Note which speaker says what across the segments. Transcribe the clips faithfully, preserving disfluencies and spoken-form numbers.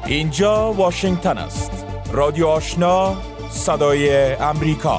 Speaker 1: اینجا واشنگتن است. رادیو آشنا، صدای امریکا.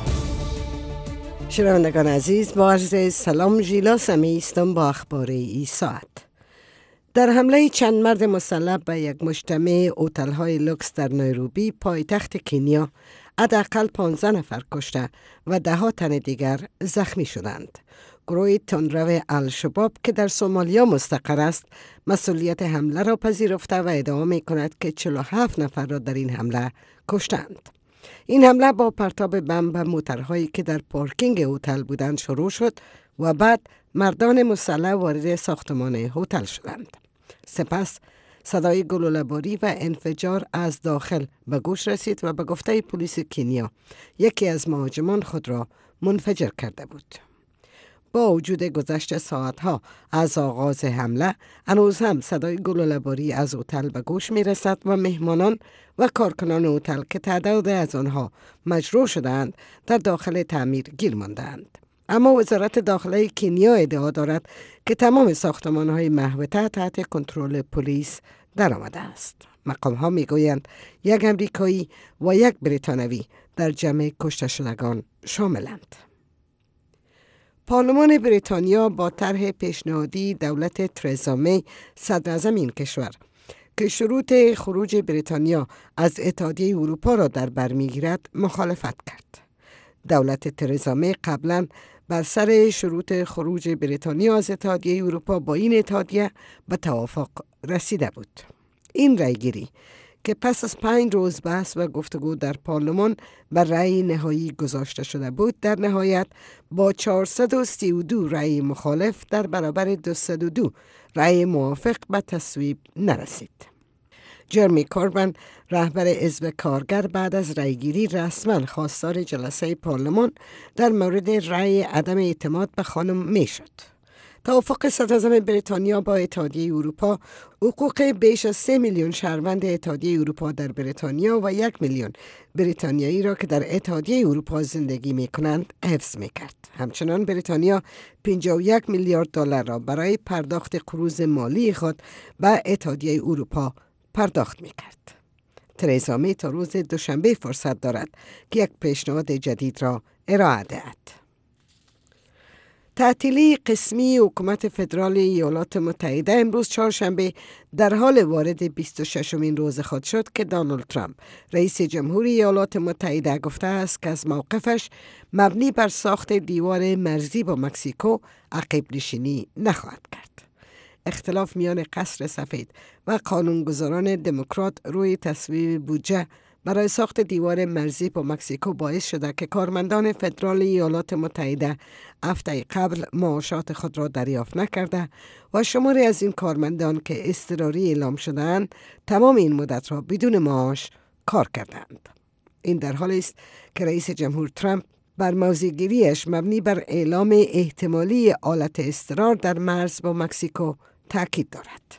Speaker 2: شنوندگان عزیز، با عرض سلام، ژیلا سمی هستم با اخبار این ساعت. در حمله چند مرد مسلح به یک مجتمع هتل‌های لوکس در نیروبی پایتخت کنیا، حداقل پانزده نفر کشته و ده ها تن دیگر زخمی شدند. گروه تندرو الشباب که در سومالیا مستقر است، مسئولیت حمله را پذیرفته و ادعا می کند که چهل و هفت نفر را در این حمله کشتند. این حمله با پرتاب بمب به موترهایی که در پارکینگ هتل بودند شروع شد و بعد مردان مسلح وارد ساختمان هتل شدند. سپس صدای گلوله‌باری و انفجار از داخل به گوش رسید و به گفته پلیس کنیا یکی از مهاجمان خود را منفجر کرده بود. با وجود گذشت ساعتها از آغاز حمله، هنوز هم صدای گلوله‌باری از هتل به گوش می رسد و مهمانان و کارکنان هتل که تعداد از آنها مجروح شدند در داخل تعمیر گیر ماندند. اما وزارت داخله کنیا ادعا دارد که تمام ساختمان‌های محوطه تحت کنترل پلیس درآمده است. مقام‌ها می‌گویند یک امریکایی و یک بریتانوی در جمع کشته شدگان شاملند. پارلمان بریتانیا با طرح پیشنهادی دولت ترزا می، صدراعظم این کشور، که شروط خروج بریتانیا از اتحادیه اروپا را در بر می‌گیرد مخالفت کرد. دولت ترزا می قبلا بر سر شروط خروج بریتانیا از اتحادیه اروپا با این اتحادیه به توافق رسیده بود. این رأیگیری که پس از پنج روز بحث و گفتگو در پارلمان بر رأی نهایی گذاشته شده بود، در نهایت با چهارصد و سی و دو رأی مخالف در برابر دویست و دو رأی موافق به تصویب نرسید. جرمی کوربن، رهبر حزب کارگر، بعد از رأیگیری رسما خواستار جلسه پارلمان در مورد رأی عدم اعتماد به خانم می شد. توافق صدراعظم بریتانیا با اتحادیه اروپا حقوق بیش از سه میلیون شهروند اتحادیه اروپا در بریتانیا و یک میلیون بریتانیایی را که در اتحادیه اروپا زندگی می کنند حفظ می کرد. همچنان بریتانیا پنجاه و یک میلیارد دلار را برای پرداخت قروض مالی خود به اتحادیه اروپا پرداخت می کرد. ترزا می تا روز دوشنبه فرصت دارد که یک پیشنهاد جدید را ارائه دهد. تعطیلی قسمی حکومت فدرال ایالات متحده امروز چهارشنبه در حال وارد بیست و ششمین روز خود شد که دونالد ترامپ، رئیس جمهوری ایالات متحده، گفته است که از موقفش مبنی بر ساخت دیوار مرزی با مکزیکو عقب نشینی نخواهد کرد. اختلاف میان قصر سفید و قانونگذاران دموکرات روی تصویب بودجه برای ساخت دیوار مرزی با مکزیکو باعث شده که کارمندان فدرال ایالات متحده هفته قبل معاشات خود را دریافت نکرده و شماری از این کارمندان که اضطراری اعلام شدند تمام این مدت را بدون معاش کار کردند. این در حالی است که رئیس جمهور ترامپ بر موضع‌گیری‌اش مبنی بر اعلام احتمالی آلت اضطرار در مرز با مکزیکو تاکید دارد.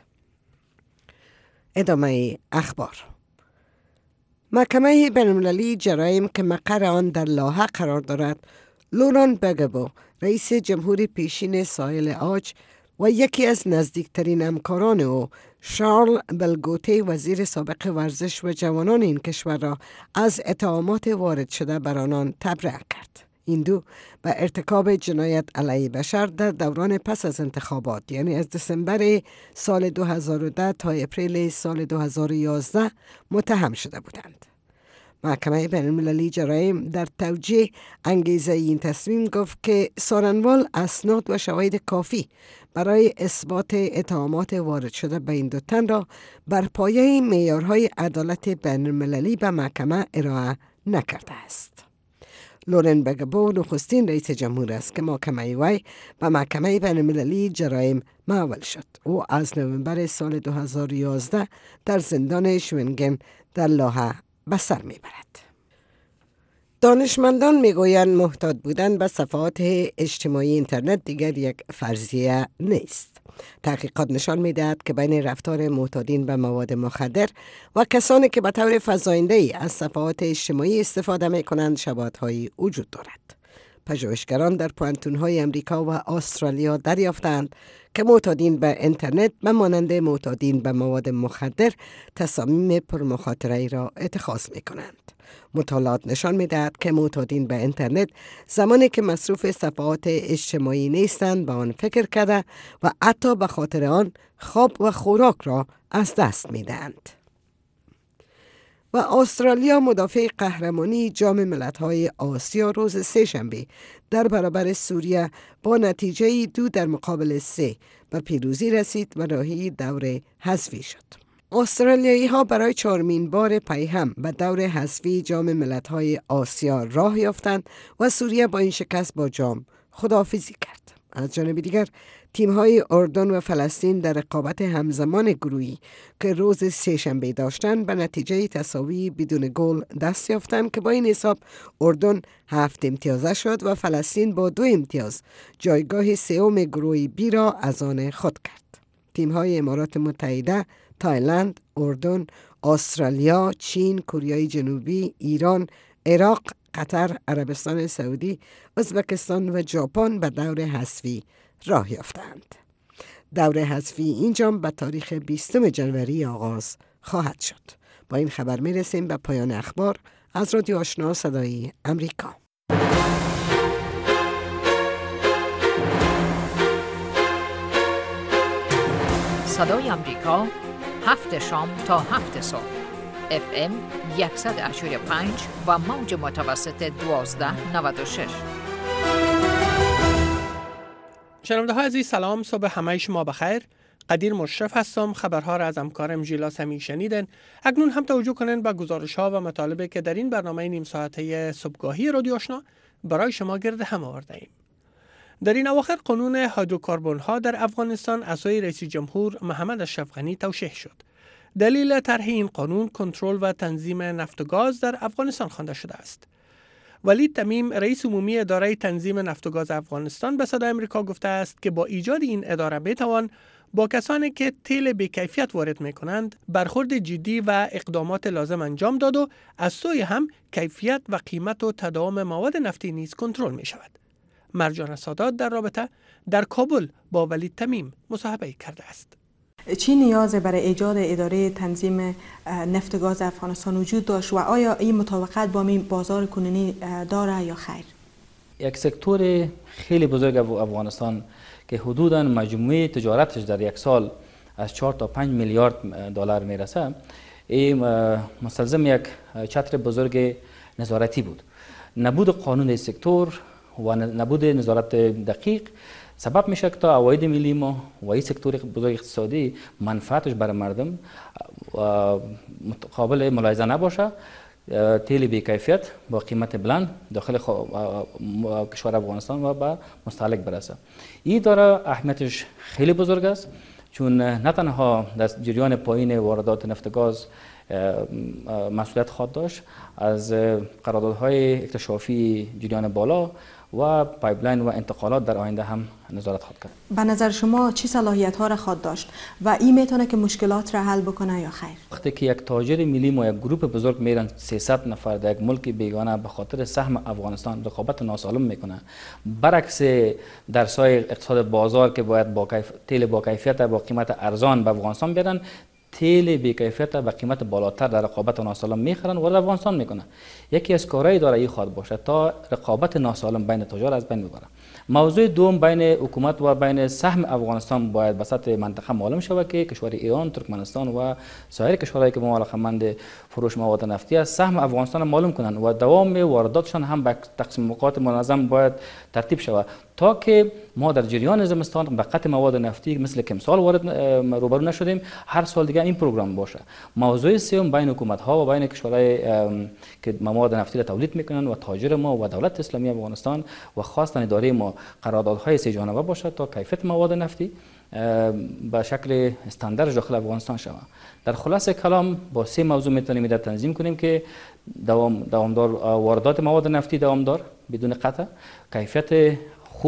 Speaker 2: ادامه اخبار. محکمه بین‌المللی جرایم که مقر آن در لاهه قرار دارد، لوران بگبو، رئیس جمهوری پیشین ساحل عاج و یکی از نزدیکترین همکاران او، شارل بلگوته، وزیر سابق ورزش و جوانان این کشور را از اتهامات وارد شده بر آنان تبرئه کرد. این دو به ارتکاب جنایت علیه بشر در دوران پس از انتخابات، یعنی از دسامبر سال دو هزار و ده تا اپریل سال دو هزار و یازده متهم شده بودند. محکمه بین‌المللی جرایم در توجیه انگیزه این تصمیم گفت که سارنوال اسناد و شواهد کافی برای اثبات اتهامات وارد شده به این دو تن را بر پایه معیارهای عدالت بین‌المللی به محکمه ارائه نکرده است. لورن بگبو نخستین رئیس جمهور است که محکمه وی به محکمه بین‌المللی جرایم محول شد. او از نوامبر سال دو هزار و یازده در زندان شوینگن در لاهه به سر میبرد. دانشمندان میگویند محتاط بودن به صفحات اجتماعی اینترنت دیگر یک فرضیه نیست. تحقیقات نشان می‌دهد که بین رفتار معتادین به مواد مخدر و کسانی که به طور فزاینده‌ای از صفحات اجتماعی استفاده می‌کنند شباهت‌هایی وجود دارد. پژوهشگران در پوهنتون‌های امریکا و استرالیا دریافتند که معتادین به اینترنت به مانند معتادین به مواد مخدر تصامیم پرمخاطره را اتخاذ می‌کنند. مطالعات نشان می‌دهد که معتادین به اینترنت زمانی که مصروف صفحات اجتماعی نیستند به آن فکر کرده و حتی به خاطر آن خواب و خوراک را از دست می‌دهند. و استرالیا مدافع قهرمانی جام ملت‌های آسیا روز سه‌شنبه در برابر سوریه با نتیجه دو در مقابل سه به پیروزی رسید و راهی دور حذفی شد. استرالیایی ها برای چهارمین بار پی هم به دور حذفی جام ملت‌های آسیا راه یافتند و سوریه با این شکست با جام خداحافظی کرد. از جانب دیگر تیم‌های اردن و فلسطین در رقابت همزمان گروهی که روز سه‌شنبه داشتند به نتیجه تساوی بدون گل دست یافتند که با این حساب اردن هفت امتیازه شد و فلسطین با دو امتیاز جایگاه سوم گروه بی را از آن خود کرد. تیم‌های امارات متحده، تایلند، اردن، استرالیا، چین، کره جنوبی، ایران، عراق، قطر، عربستان سعودی، ازبکستان و ژاپن به دور حذفی راه یافتند. دور حذفی این جام به تاریخ بیستم جنوری آغاز خواهد شد. با این خبر می رسیم به پایان اخبار از رادیو آشنا صدای امریکا.
Speaker 3: صدای امریکا، هفت شام تا هفت صبح، اف ام صد و هشتاد و پنج و موج متوسط دوازده نود و شش.
Speaker 4: شنونده های عزیز سلام، صبح همه شما بخیر. قدیر مشرف هستم. خبرها را از همکارم ژیلا سمی شنیدن. اکنون هم توجه کنین به گزارش ها و مطالبی که در این برنامه نیم ساعته صبحگاهی رادیو آشنا برای شما گرد هم آورده ایم. در این اواخر قانون هیدروکربن ها در افغانستان از سوی رئیس جمهور محمد اشرف غنی توشیح شد. دلیل طرح این قانون کنترل و تنظیم نفت و گاز در افغانستان خوانده شده است. ولید تمیم رئیس عمومی اداره تنظیم نفت و گاز افغانستان به صدای آمریکا گفته است که با ایجاد این اداره میتوان با کسانی که تیل بی‌کیفیت وارد میکنند برخورد جدی و اقدامات لازم انجام داد و از سوی هم کیفیت و قیمت و تداوم مواد نفتی نیز کنترل می شود. مرجان سادات در رابطه در کابل با ولید تمیم مصاحبه کرده است.
Speaker 5: چی نیاز برای ایجاد اداره تنظیم نفت و گاز افغانستان وجود داشت و آیا این مطابقت با این بازار کنونی داره یا خیر؟
Speaker 6: یک سکتور خیلی بزرگ افغانستان که حدوداً مجموعه تجارتش در یک سال از چهار تا پنج میلیارد دلار میرسه، این مستلزم یک چتر بزرگ نظارتی بود. نبود قانون سکتور و نبود نظارت دقیق سبب میشه که تا عواید ملی ما و این سکتور بزرگ اقتصادی منفعتش برای مردم قابل ملاحظه نباشه، تیل بی کیفیت با قیمت بلند داخل کشور افغانستان و به مستهلک برسه. این داره اهمیتش خیلی بزرگ است، چون نه تنها در جریان پایین واردات نفت و گاز مسئولیت خواهد داشت، از قراردادهای اکتشافی جریان بالا و پایپلاین و انتقالات در آینده هم نظارت خواهد کرد.
Speaker 5: به نظر شما چی صلاحیت ها را خواهد داشت و این میتونه که مشکلات را حل بکنه یا خیر؟
Speaker 6: وقتی که یک تاجر ملی ما یک گروه بزرگ میرن سیصد نفر در یک ملک بیگانه به خاطر سهم افغانستان رقابت ناسالم میکنه، برعکس درسای اقتصاد بازار که باید با کیف... تیل با کیفیت با قیمت ارزان به افغانستان بیارن، تیل بی کیفیت و قیمت بالاتر در رقابت ناسالم میخرن و افغانستان میکنه. یکی از کارهای داره این خواهد باشه تا رقابت ناسالم بین تجار از بین ببره. موضوع دوم بین حکومت و بین سهم افغانستان باید به سطح منطقه معلوم شود که کشور ایران، ترکمنستان و سایر کشورهایی که علاقه‌مند فروش مواد نفتی است سهم افغانستان معلوم کنند و دوام وارداتشان هم به تقسیم اوقات منظم باید ترتیب شود تا که ما در جریان زمستان به قطع مواد نفتی مثل که امسال وارد روبرو نشدیم، هر سال دیگه این پروگرام باشه. موضوع سوم بین حکومت ها و بین کشورهای که مواد نفتی را تولید میکنن و تاجر ما و دولت اسلامی افغانستان و خاصه اداره ما قراردادهای سه جانبه باشه تا کیفیت مواد نفتی به شکل استاندارد داخل افغانستان شود. در خلاصه کلام با سه موضوع میتونیم در تنظیم کنیم که دوام دوامدار واردات مواد نفتی دوامدار بدون قطع، کیفیت خوب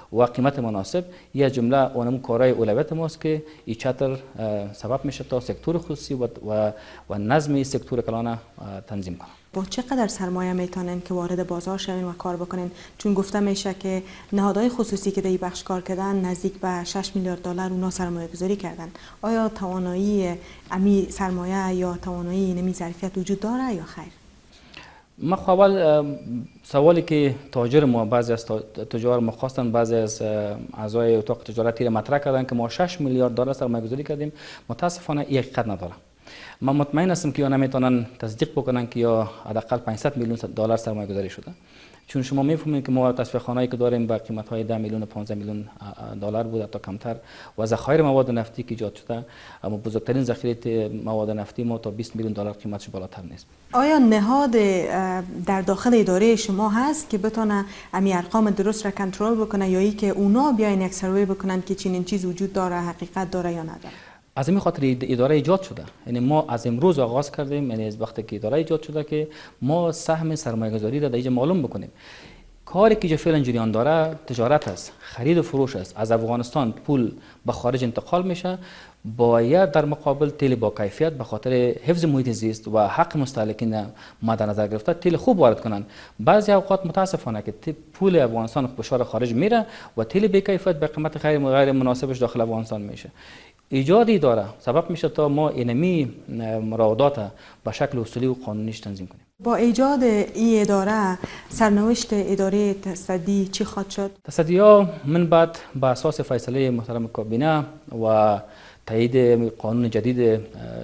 Speaker 6: و قیمت مناسب یک جمله اونم کارهای اولویت ماست که این چتر سبب میشه تا سکتور خصوصی و و, و نظم سکتور کلان تنظیم کنه.
Speaker 5: با چقدر سرمایه میتونن که وارد بازار شوین و کار بکنن؟ چون گفته میشه که نهادهای خصوصی که در این بخش کار کردن نزدیک به شش میلیارد دلار اونا سرمایه گذاری کردن. آیا توانایی امی سرمایه یا توانایی نمی ظرفیت وجود داره یا خیر؟
Speaker 6: ما اول سوالی که تاجر ما بعضی از تجار ما خواستن، بعضی از اعضای اتاق تجارتی را مطرح کردن که ما شش میلیارد دلار سرمایه گذاری کردیم. متاسفانه این حقیقت نداره. من مطمئن هستم که یا نمیتونن تصدیق بکنن که یا حداقل پانصد میلیون دلار سرمایه گذاری شده، چون شما میفهمید که ما تصفیه خانه‌ای که داریم با قیمت های ده میلیون و پانزده میلیون دلار بود تا کمتر و ذخایر مواد نفتی که ایجاد شده، اما بزرگترین ذخیره مواد نفتی ما تا بیست میلیون دلار قیمتش بالاتر نیست.
Speaker 5: آیا نهاد در داخل اداره شما هست که بتونه امی ارقام درست را کنترل بکنه یا ای که اونا بیاین یک سروی بکنن که چنین چیز وجود داره، حقیقت داره یا نداره؟
Speaker 6: از این خاطر اداره ایجاد شده. یعنی ما از امروز آغاز کردیم، یعنی از وقتی که اداره ایجاد شده که ما سهم سرمایه‌گذاری را در اینجا معلوم بکنیم. کاری که اینجا فعلا جریان داره تجارت است، خرید و فروش است. از افغانستان پول به خارج انتقال میشه، باید در مقابل تیل با کیفیت به خاطر حفظ محیط زیست و حق مستهلکین مد نظر گرفته تیل خوب وارد کنن. بعضی اوقات متاسفانه که پول افغانستان به شار خارج میره و تیل بی کیفیت به قیمت غیر غیر مناسبش داخل افغانستان میشه. ایجاد اداره سبب میشه تا ما اینمی مراودات به شکل اصولی و قانونیش تنظیم کنیم.
Speaker 5: با ایجاد این اداره سرنوشت اداره تصدی چی خواهد شد؟
Speaker 6: تصدی‌ها من بعد به اساس فیصله محترم کابینه و تایید قانون جدید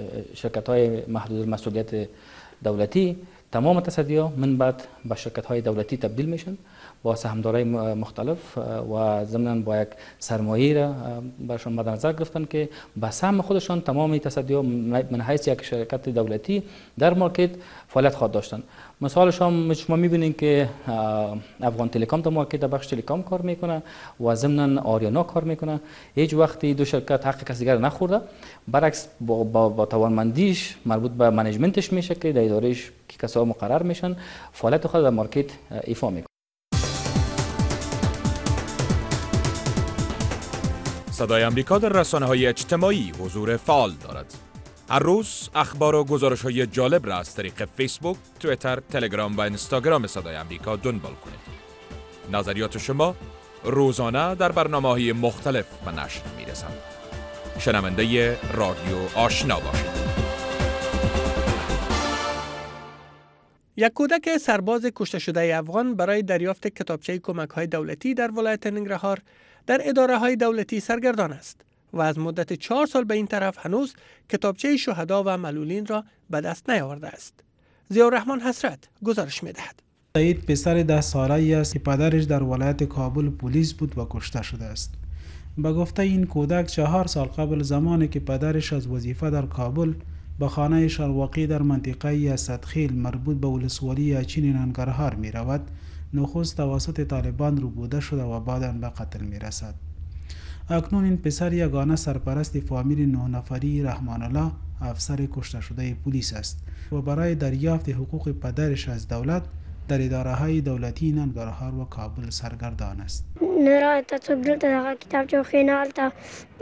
Speaker 6: شرکت‌های محدود المسئولیت دولتی، تمام تصدی‌ها من بعد به شرکت‌های دولتی تبدیل میشن با سهامدارای مختلف و ضمناً با یک سرمایه را برشان مد نظر گرفتن که به سهم خودشان تمام تصدی‌ها من حیث یک شرکت دولتی در مارکت فعالیت خواهد داشتن. مثالش هم شما می‌بینید که افغان تلکام در مارکت در بخش تلکام کار میکنه و ضمناً آریانا کار میکنه. هیچ وقتی دو شرکت حق کسی دیگر نخورده، برعکس با, با, با توانمندیش مربوط به منیجمنتش میشه که در ادارهش که کسا مقرر میشن فعالیت خود در مارکت ایفا میکنه.
Speaker 1: صدای امریکا در رسانه‌های اجتماعی حضور فعال دارد. هر روز اخبار و گزارش‌های جالب را از طریق فیسبوک، توییتر، تلگرام و اینستاگرام صدای امریکا دنبال کنید. نظریات شما روزانه در برنامه‌های مختلف به نشر می‌رسند. شنونده رادیو آشنا باشید.
Speaker 4: یک کودک سرباز کشته شده افغان برای دریافت کتابچه کمک‌های دولتی در ولایت ننگرهار در اداره‌های دولتی سرگردان است و از مدت چهار سال به این طرف هنوز کتابچه شهدا و معلولین را به دست نیاورده است. ضیاءالرحمن حسرت گزارش می‌دهد.
Speaker 7: سعید پسر ده ساله‌ای است که پدرش در ولایت کابل پلیس بود و کشته شده است. به گفته این کودک چهار سال قبل زمانی که پدرش از وظیفه در کابل به خانه شرواقی در منطقه اسدخیل مربوط به ولسوالی اچین ننگرهار می رود، نخست توسط طالبان ربوده شده و بعداً به قتل می رسد. اکنون این پسر یگانه سرپرست فامیل نه نفری رحمان الله افسر کشته شده پلیس است و برای دریافت حقوق پدرش از دولت در اداره های دولتی ننگرهار و کابل سرگردان است.
Speaker 8: نرا تا تبدیل تا کتاب جو خینال تا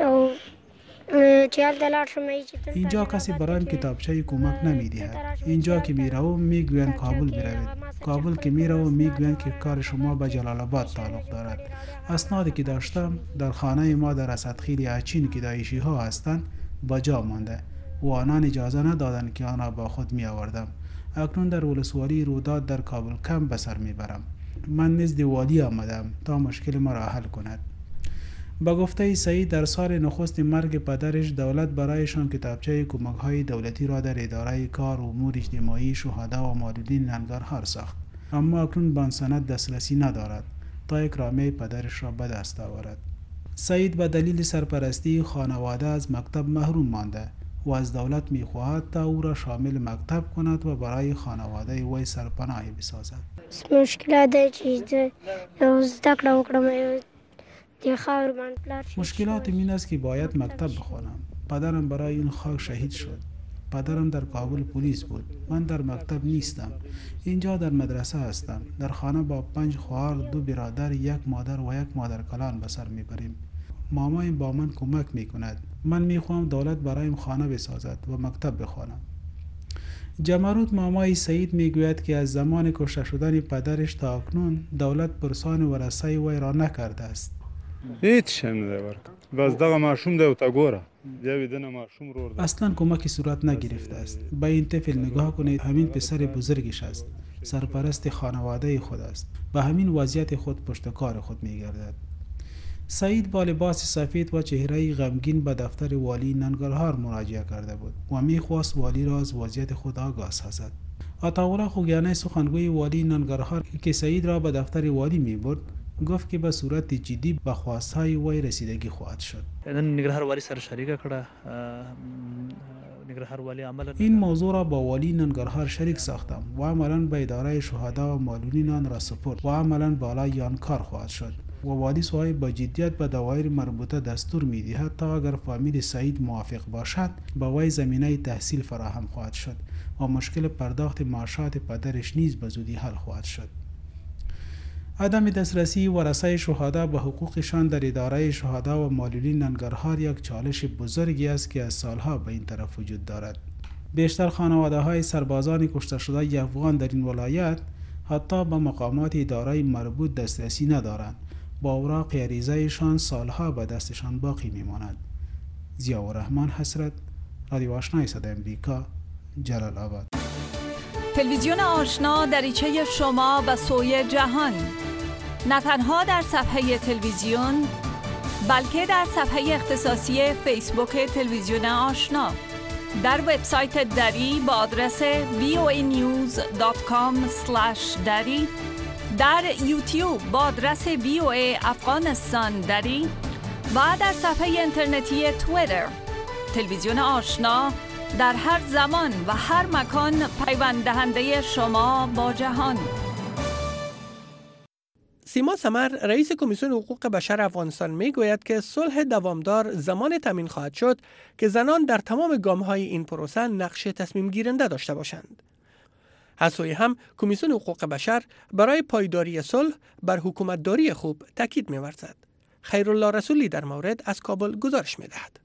Speaker 7: اینجا کسی برایم کتابچه کمک نمیدهد. اینجا که میروم میگویند کابل بروید. کابل که میروم میگویند که کار شما به جلال آباد تعلق دارد. اسنادی که داشتم در خانه ما در اسدخیل اچین که داعشی ها هستند با جا مانده و آنان اجازه ندادند که آنها با خود می آوردم. اکنون در ولسوالی روداد در کابل کم به سر میبرم. من نزد والی آمدم تا مشکل ما را حل کند. با گفته سعید در سال نخست مرگ پدرش دولت برایشان کتابچه کمک‌های دولتی را در اداره کار و امور اجتماعی شهدا و معلولین ننگرهار ساخت، اما اکنون به آن سند دسترسی ندارد تا اکرامه پدرش را به دست آورد. سعید به دلیل سرپرستی خانواده از مکتب محروم مانده و از دولت می‌خواهد تا او را شامل مکتب کند و برای خانواده وی سرپناهی بسازد.
Speaker 8: مشکلات چیز زدکړه وکړم.
Speaker 7: مشکلات این است که باید مکتب بخوانم. پدرم برای این خاک شهید شد. پدرم در کابل پلیس بود. من در مکتب نیستم. اینجا در مدرسه هستم. در خانه با پنج خواهر، دو برادر، یک مادر و یک مادر کلان به سر میبریم. مامایم با من کمک میکند. من میخوام دولت برایم خانه بسازد و مکتب بخوانم. جمروت مامای سعید میگوید که از زمان کشته شدن پدرش تا اکنون دولت پرسان ورثه وی را نکرده است.
Speaker 9: هیچ نده ورک. بس دغه ماشوم دی او تا ګوره. بیا دنه ماشوم رو
Speaker 7: اصلا کمکی صورت نگرفته است. به این طفل نگاه کنید، همین پسر بزرگش است. سرپرست خانواده خود است. به همین وضعیت خود پشت کار خود میگردد. سعید با لباس سفید و چهره غمگین به دفتر والی ننگرهار مراجعه کرده بود و میخواست والی را از وضعیت خود آگاه سازد. عطاالله خوگیانی سخنگوی والی ننگرهار که سعید را به دفتر والی میبرد گفت که به صورت جدی به خواستهای وی رسیدگی خواهد شد.
Speaker 10: ننگرهار والی سره شریک کړه. ننگرهار والی عملا
Speaker 7: این موضوع را با والی ننگرهار شریک ساختم و عملا به اداره شهدا و معلولین آن را سپرد و عملا بالای آن کار خواهد شد. و والی سوای با جدیت به دوایر مربوطه دستور می‌دهد تا اگر فامیل سعید موافق باشد به وی زمینه تحصیل فراهم خواهد شد و مشکل پرداخت معاشات پدرش نیز به زودی حل خواهد شد. عدم دسترسی ورثه شهدا به حقوقشان در اداره شهدا و معلولین ننگرهار یک چالش بزرگی است که از سالها به این طرف وجود دارد. بیشتر خانواده‌های سربازان کشته شده افغان در این ولایت حتی به مقامات اداره مربوط دسترسی ندارند. با اوراق عریضه‌شان سالها به دستشان باقی میماند. ضیاءالرحمن حسرت، رادیو آشنای صدای امریکا، جلال آباد.
Speaker 11: تلویزیون آشنا دریچه شما به سوی جهان، نه تنها در صفحه تلویزیون بلکه در صفحه اختصاصی فیسبوک تلویزیون آشنا، در وبسایت دری با آدرس وی او ای نیوز دات کام اسلش دری، در یوتیوب با آدرس وی او ای افغانستان دری و در صفحه اینترنتی توییتر. تلویزیون آشنا در هر زمان و هر مکان پیوند دهنده شما با جهان.
Speaker 4: سیما سمر رئیس کمیسیون حقوق بشر افغانستان میگوید که صلح دوامدار زمان تامین خواهد شد که زنان در تمام گام‌های این پروسه نقش تصمیم گیرنده داشته باشند. از سوی هم کمیسیون حقوق بشر برای پایداری صلح بر حکومتداری خوب تاکید می‌ورزد. خیرالله رسولی در مورد از کابل گزارش می‌دهد.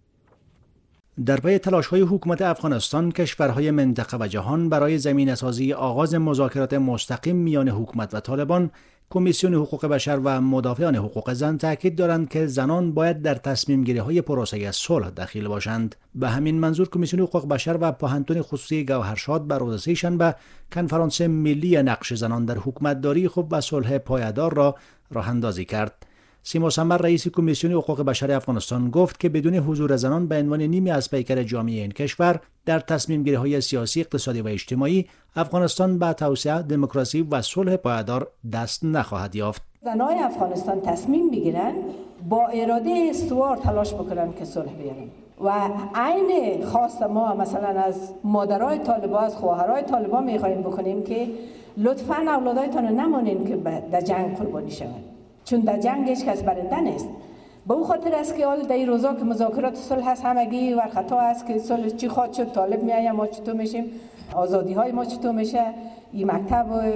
Speaker 12: در پی تلاش‌های حکومت افغانستان، کشورهای منطقه و جهان برای زمینه‌سازی آغاز مذاکرات مستقیم میان حکومت و طالبان، کمیسیون حقوق بشر و مدافعان حقوق زن تاکید دارند که زنان باید در تصمیم‌گیری‌های پروسه صلح دخیل باشند. به همین منظور کمیسیون حقوق بشر و پوهنتون خصوصی گوهرشاد بر روز سه‌شنبه کنفرانس ملی نقش زنان در حکومتداری خوب و صلح پایدار را راه‌اندازی کرد. سیما سمر رئیس کمیسیون حقوق بشر افغانستان گفت که بدون حضور زنان به عنوان نیمی از پیکر جامعه این کشور در تصمیم‌گیری‌های سیاسی، اقتصادی و اجتماعی، افغانستان به توسعه، دموکراسی و صلح پایدار دست نخواهد یافت.
Speaker 13: زنای افغانستان تصمیم بگیرن با اراده استوار تلاش بکنن که صلح بیارن و عین خواست ما مثلا از مادرای طالبان، از خواهرای طالبان می‌خوایم بکنیم که لطفاً اولادایتان رو نمانین که در جنگ قربانی شوند، چون در جنگ هیچ کس برنده نیست. به او خاطر است که حال در این روزا که مذاکرات صلح هست همگی ور خطا است که صلح چی خواهد شد، طالب میآید ما چطور میشیم، آزادی های ما چطور میشه، این مکتب و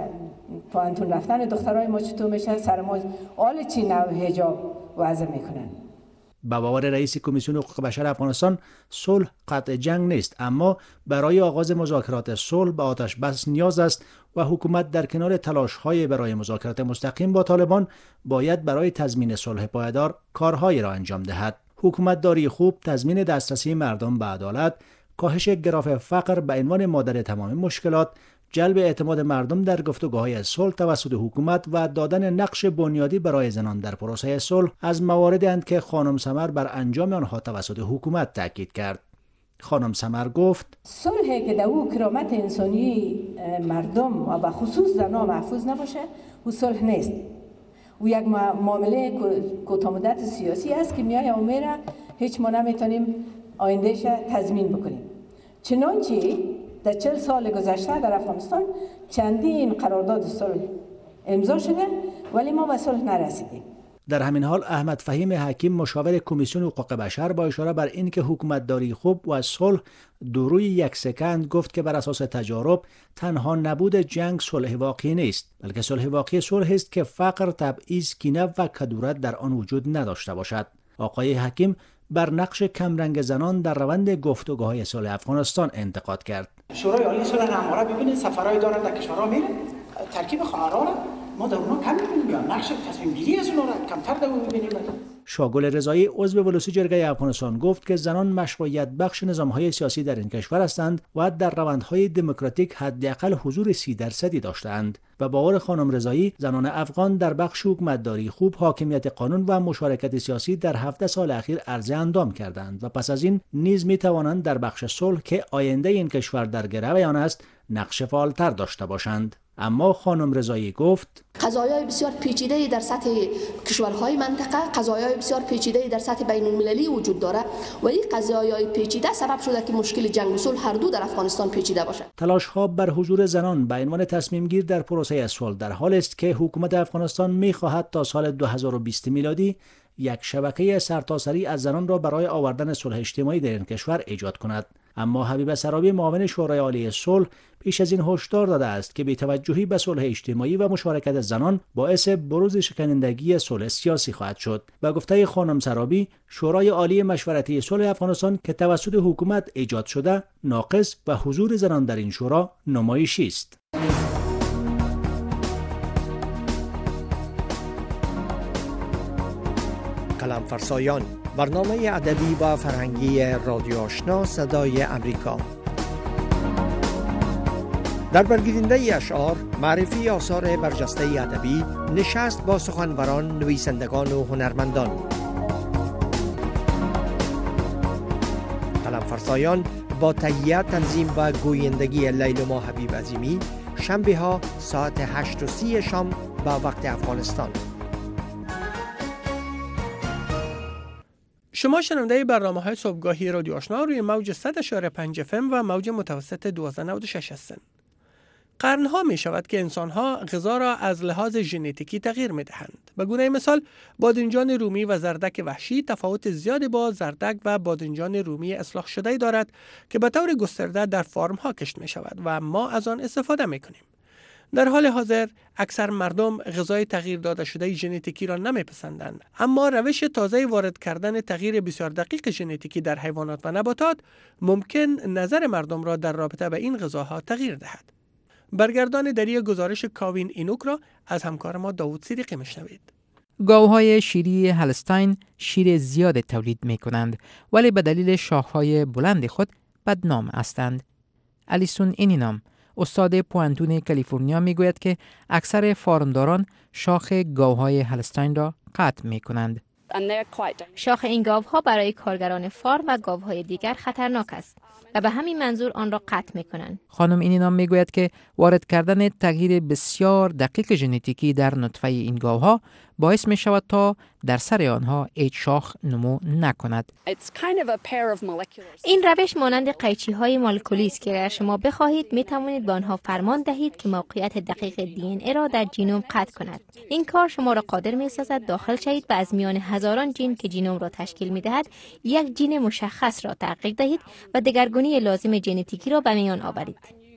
Speaker 13: پوهنتون رفتن دخترای ما چطور میشه، سر ما حال چی نوع حجاب وضع میکنن.
Speaker 12: به باور رئیس کمیسیون حقوق بشر افغانستان، صلح قطع جنگ نیست، اما برای آغاز مذاکرات صلح به آتش بس نیاز است و حکومت در کنار تلاش‌های برای مذاکرات مستقیم با طالبان باید برای تضمین صلح پایدار کارهایی را انجام دهد. حکومتداری خوب، تضمین دسترسی مردم به عدالت، کاهش گراف فقر به عنوان مادر تمام مشکلات، جلب اعتماد مردم در گفتگوهای صلح توسط حکومت و دادن نقش بنیادی برای زنان در پروسه صلح از مواردی اند که خانم سمر بر انجام آنها توسط حکومت تاکید کرد. خانم سمر گفت:
Speaker 13: صلحی که در او کرامت انسانی مردم و به خصوص زنان محفوظ نباشه، او صلح نیست. او یک معامله کوتاه سیاسی است که میای و میره، هیچ ما نمیتونیم آیندهش تضمین بکنیم. چنانچه در چهل سال گذشته در افغانستان چندین قرارداد صلح امضا شده ولی ما به صلح نرسیدیم.
Speaker 12: در همین حال احمد فهیم حکیم مشاور کمیسیون حقوق بشر با اشاره بر اینکه حکومتداری خوب و صلح دو روی یک سکند گفت که بر اساس تجارب تنها نبود جنگ صلح واقعی نیست، بلکه صلح واقعی صلح است که فقر، تبعیض، کینه و کدورت در آن وجود نداشته باشد. آقای حکیم بر نقش کمرنگ زنان در روند گفتگوهای صلح افغانستان انتقاد کرد.
Speaker 14: شورای عالی صلح همواره ببینید سفرهای دارن در کشورها میره، ترکیب خواهرها را ما در اونها کم می‌بینیم، نقش تصمیم گیری از اونها را کمتر در اون می‌بینیم.
Speaker 12: شاگل رضایی عضو بلوسی جرگه افغانستان گفت که زنان مشروعیت بخش نظام‌های سیاسی در این کشور هستند و در روندهای دموکراتیک حداقل حضور سی درصدی داشتند و باور خانم رضایی زنان افغان در بخش حکومتداری خوب، حاکمیت قانون و مشارکت سیاسی در هفده سال اخیر عرضه اندام کردند و پس از این نیز می‌توانند در بخش صلح که آینده این کشور در گرو آن است نقش فعالتر داشته باشند. اما خانم رضایی گفت
Speaker 15: قضایای بسیار پیچیده در سطح کشورهای منطقه، قضایای بسیار پیچیده در سطح بین المللی وجود دارد و این قضایای پیچیده سبب شده که مشکل جنگ و صلح هر دو در افغانستان پیچیده باشد.
Speaker 12: تلاش‌ها بر حضور زنان به عنوان تصمیم گیر در پروسه صلح در حال است که حکومت افغانستان می‌خواهد تا سال دو هزار و بیست میلادی یک شبکه سرتاسری از زنان را برای آوردن صلح اجتماعی در این کشور ایجاد کند. اما حبیب سرابی معاون شورای عالی صلح پیش از این هشدار داده است که بی‌توجهی به صلح اجتماعی و مشارکت زنان باعث بروز شکنندگی صلح سیاسی خواهد شد. به گفته خانم سرابی، شورای عالی مشورتی صلح افغانستان که توسط حکومت ایجاد شده ناقص و حضور زنان در این شورا نمایشی است.
Speaker 16: قلم فرسایان، برنامه ادبی و فرهنگی رادیو آشنا صدای امریکا. در برگزیدنده اشعار، معرفی آثار برجسته ادبی، نشست با سخنوران، نویسندگان و هنرمندان. قلم فرسایان با تهیه، تنظیم و گویندگی لیلما حبیب عظیمی، شنبه ها ساعت هشت و سی شام با وقت افغانستان.
Speaker 4: شما شنونده برنامه‌های صبحگاهی رادیو آشنا روی موج صد و شش و نیم اف ام و موج متوسط دویست و نود و شش هستند. قرنها می شود که انسان‌ها غذا را از لحاظ ژنتیکی تغییر می دهند. به گونه مثال بادنجان رومی و زردک وحشی تفاوت زیادی با زردک و بادنجان رومی اصلاح شده دارد که به طور گسترده در فارم‌ها کشت می شود و ما از آن استفاده می کنیم. در حال حاضر اکثر مردم غذای تغییر داده شده ژنتیکی را نمیپسندند، اما روش تازه وارد کردن تغییر بسیار دقیق ژنتیکی در حیوانات و نباتات ممکن نظر مردم را در رابطه به این غذاها تغییر دهد. برگردان دری گزارش کاوین اینوک را از همکار ما داوود صدیقی میشنوید.
Speaker 17: گاوهای شیری هالستاین شیر زیاد تولید می کنند ولی به دلیل شاخهای بلند خود بدنام هستند. الیسون اینینام استاد پوانتون کالیفرنیا میگوید که اکثر فارمداران شاخ گاوهای هالستاین را قطع می کنند.
Speaker 18: شاخ این گاوها برای کارگران فارم و گاوهای دیگر خطرناک است و به همین منظور آن را قطع می کنند.
Speaker 17: خانم اینینام میگوید که وارد کردن تغییر بسیار دقیق ژنتیکی در نطفه این گاوها باعث می شود تا در سر آنها هیچ شاخ نمو نکند.
Speaker 18: این روش مانند قیچی های مولکولی است که اگر شما بخواهید می توانید به آنها فرمان دهید که موقعیت دقیق دی ان ای را در ژنوم قطع کند. این کار شما را قادر می سازد داخل شوید و از میان هزاران ژن که ژنوم را تشکیل می دهد یک ژن مشخص را تحقیق دهید و دگرگونی لازم ژنتیکی را به میان آورید.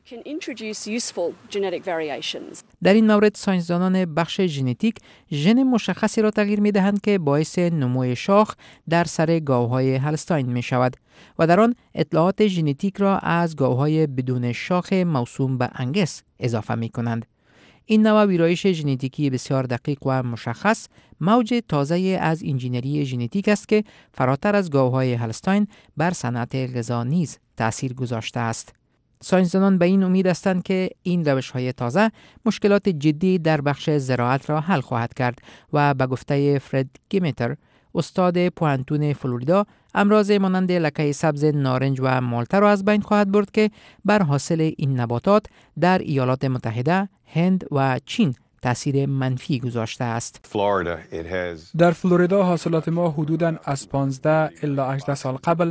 Speaker 17: در این مورد ساینسدانان بخش ژنتیک ژن مشخصی را تغییر می دهند که باعث نمو شاخ در سر گاوهای هالستاین می شود و در آن اطلاعات ژنتیک را از گاوهای بدون شاخ موسوم به انگس اضافه می کنند. این نوع ویرایش ژنتیکی بسیار دقیق و مشخص موج تازه از انجینری ژنتیک است که فراتر از گاوهای هالستاین بر صنعت غذا نیز تأثیر گذاشته است. ساینسدانان به این امید هستند که این روش‌های تازه مشکلات جدی در بخش زراعت را حل خواهد کرد و به گفته فرد گیمتر استاد پوانتون فلوریدا امراض مانند لکه سبز نارنج و مالته را از بین خواهد برد که بر حاصل این نباتات در ایالات متحده، هند و چین تأثیر منفی گذاشته است.
Speaker 19: در فلوریدا حاصلات ما حدوداً از پانزده الی هجده سال قبل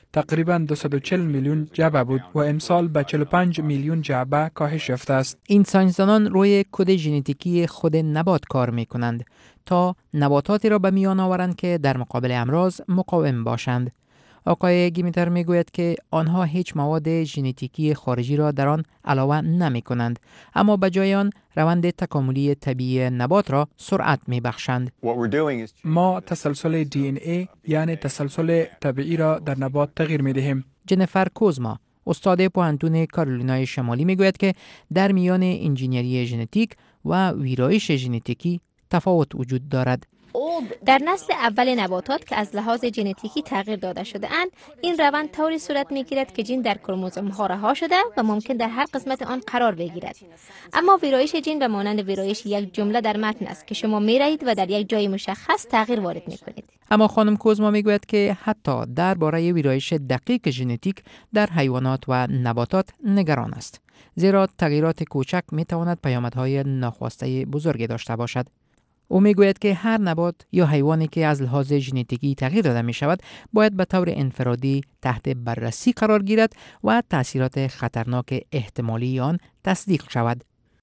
Speaker 19: تقریباً دویست و چهل میلیون جعبه بود و امسال به چهل و پنج میلیون جعبه کاهش یافته است.
Speaker 17: این ساینسدانان روی کد ژنتیکی خود نبات کار می کنند تا نباتاتی را به میان آورند که در مقابل امراض مقاوم باشند. آقای گیمیتر می گوید که آنها هیچ مواد ژنتیکی خارجی را در آن علاوه نمی کنند، اما به جای آن روند تکاملی طبیعی نبات را سرعت می بخشند.
Speaker 19: ما تسلسل دی ان ای یعنی تسلسل طبیعی را در نبات تغییر می دهیم.
Speaker 17: جنیفر کوزما، استاد پوهنتون کارولینای شمالی می گوید که در میان انجینیری ژنتیک و ویرایش ژنتیکی تفاوت وجود دارد.
Speaker 18: در نسل اول نباتات که از لحاظ ژنتیکی تغییر داده شده اند، این روند طوری صورت میگیرد که ژن در کروموزوم ها رها شده و ممکن در هر قسمت آن قرار بگیرد. اما ویرایش ژن به مانند ویرایش یک جمله در متن است که شما میرهید و در یک جای مشخص تغییر وارد میکنید.
Speaker 17: اما خانم کوزما میگوید که حتی درباره ویرایش دقیق ژنتیک در حیوانات و نباتات نگران است، زیرا تغییرات کوچک میتواند پیامدهای ناخواسته بزرگی داشته باشد. او میگوید که هر نبات یا حیوانی که از لحاظ ژنتیکی تغییر داده می شود باید به طور انفرادی تحت بررسی قرار گیرد و تأثیرات خطرناک احتمالی آن تصدیق شود.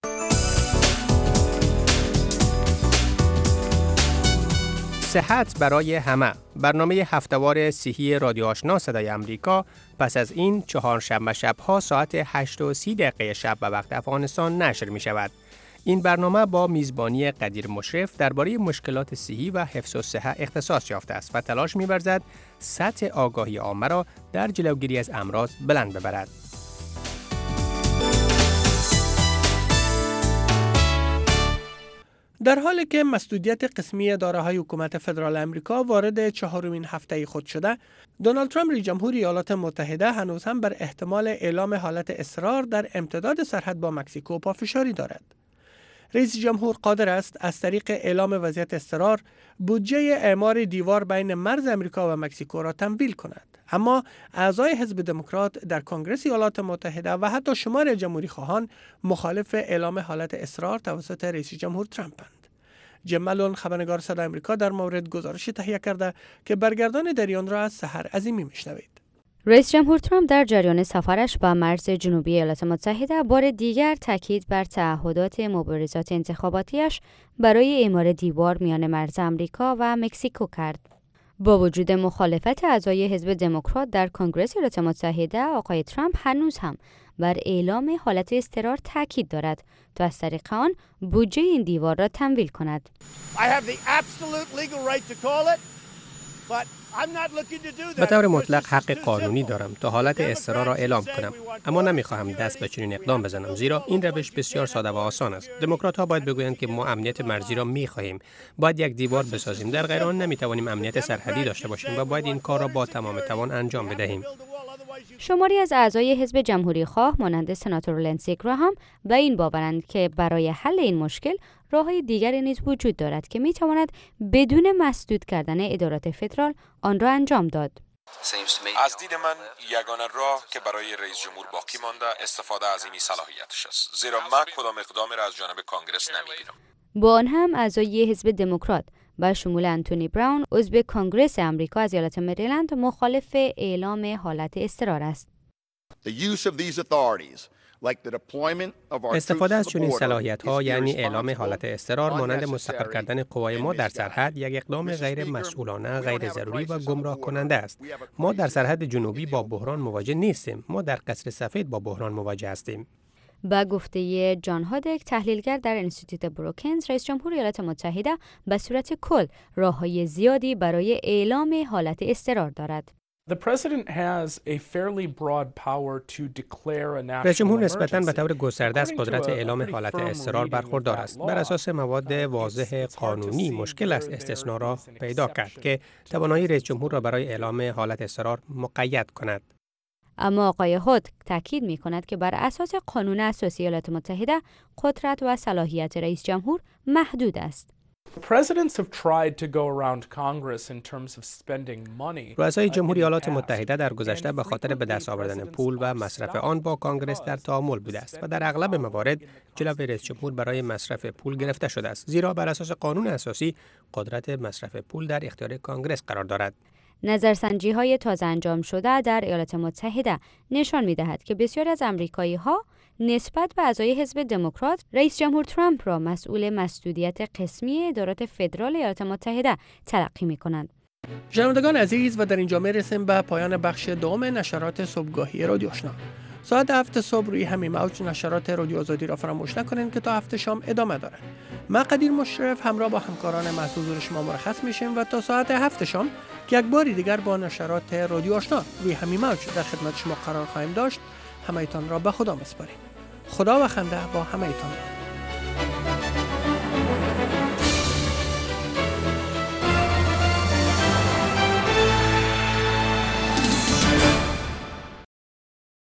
Speaker 20: صحت برای همه، برنامه هفته‌وار صحی رادیو آشنا صدای امریکا پس از این چهارشنبه شب‌ها ساعت هشت و سی دقیقه شب به وقت افغانستان نشر می شود. این برنامه با میزبانی قدیر مشرف درباره مشکلات صحی و حفظ الصحه اختصاص یافته است و تلاش می‌ورزد سطح آگاهی عامه را در جلوگیری از امراض بلند ببرد.
Speaker 4: در حالی که مسدودیت قسمی داراهای حکومت فدرال امریکا وارد چهارمین هفته خود شده، دونالد ترامپ رئیس جمهور ایالات متحده هنوز هم بر احتمال اعلام حالت اضطرار در امتداد سرحد با مکزیکو پافشاری دارد. رئیس جمهور قادر است از طریق اعلام وضعیت اضطرار بودجه اعمار دیوار بین مرز امریکا و مکزیکو را تمویل کند، اما اعضای حزب دموکرات در کنگره ایالات متحده و حتی شمار جمهوری خواهان مخالف اعلام حالت اضطرار توسط رئیس جمهور ترامپند. جیم ملون خبرنگار صدای امریکا در مورد گزارشی تهیه کرده که برگردان در آن را از سحر عظیمی میشنوید.
Speaker 21: رئیس جمهور ترامپ در جریان سفرش به مرز جنوبی ایالات متحده بار دیگر تاکید بر تعهدات مبارزات انتخاباتیش برای اعمار دیوار میان مرز آمریکا و مکزیکو کرد. با وجود مخالفت اعضای حزب دموکرات در کنگره ایالات متحده، آقای ترامپ هنوز هم بر اعلام حالت اضطرار تاکید دارد تا از طریق آن بودجه این دیوار را تمویل کند.
Speaker 20: به طور مطلق حق قانونی دارم تا حالت اضطرار را اعلام کنم، اما نمیخواهم دست به چنین اقدام بزنم، زیرا این روش بسیار ساده و آسان است. دموکرات‌ها باید بگویند که ما امنیت مرزی را میخواهیم، باید یک دیوار بسازیم، در غیر آن نمیتوانیم امنیت سرحدی داشته باشیم و باید این کار را با تمام توان انجام بدهیم.
Speaker 21: شماری از اعضای حزب جمهوری خواه مانند سناتور لندسی گراهام به این باورند که برای حل این مشکل راه‌های دیگری نیز وجود دارد که میتواند بدون مسدود کردن ادارات فدرال آن را انجام داد.
Speaker 1: از دید من یگانه راه که برای رئیس جمهور باقی مانده استفاده از این صلاحیتش است، زیرا من کدام اقدامی را از جانب کانگرس نمی‌بینم.
Speaker 21: با آن هم اعضای حزب دموکرات با شمول انتونی براون عضو کنگره آمریکا از ایالت مریلند مخالف اعلام حالت اضطرار است.
Speaker 20: استفاده از چنین صلاحیت‌ها یعنی اعلام حالت اضطرار مانند مستقر کردن قوای ما در سرحد یک اقدام غیر مسئولانه، غیر ضروری و گمراه کننده است. ما در سرحد جنوبی با بحران مواجه نیستیم، ما در قصر سفید با بحران مواجه هستیم.
Speaker 21: با گفته جان هادک، تحلیلگر در انستیتوت بروکینز، رئیس جمهور ایالات متحده به صورت کل راه‌های زیادی برای اعلام حالت اضطرار دارد.
Speaker 20: رئیس جمهور نسبتاً به طور گسترده از قدرت اعلام حالت اضطرار برخوردار است. بر اساس مواد واضح قانونی مشکل است استثنا را پیدا کرد که توانایی رئیس جمهور را برای اعلام حالت اضطرار مقید کند.
Speaker 21: اما آقای هود تاکید می کند که بر اساس قانون اساسی ایالات متحده قدرت و صلاحیت رئیس جمهور محدود است.
Speaker 20: رؤسای جمهوری ایالات متحده در گذشته به خاطر به دست آوردن پول و مصرف آن با کانگرس در تعامل بوده است و در اغلب موارد جلوی رئیس جمهور برای مصرف پول گرفته شده است، زیرا بر اساس قانون اساسی قدرت مصرف پول در اختیار کانگرس قرار دارد.
Speaker 21: نظرسنجی های تازه انجام شده در ایالات متحده نشان می دهد که بسیاری از امریکایی ها نسبت به اعضای حزب دموکرات رئیس جمهور ترامپ را مسئول مسدودیت قسمی ادارات فدرال ایالات متحده تلقی می کنند.
Speaker 4: شنوندگان عزیز، و در اینجا می رسیم به پایان بخش دوم نشرات صبحگاهی رادیو آشنا. ساعت هفت صبح روی همین موج نشرات رادیو آزادی را فراموش نکنید که تا هفت شام ادامه دارد. من قدیر مشرف همراه با همکاران محض حضور شما مرخص میشیم و تا ساعت هفت شام که یک باری دیگر با نشرات رادیو آشنا روی همین موج در خدمت شما قرار خواهیم داشت، همه‌تان را به خدا میسپاریم. خدا و خنده با همه‌تان.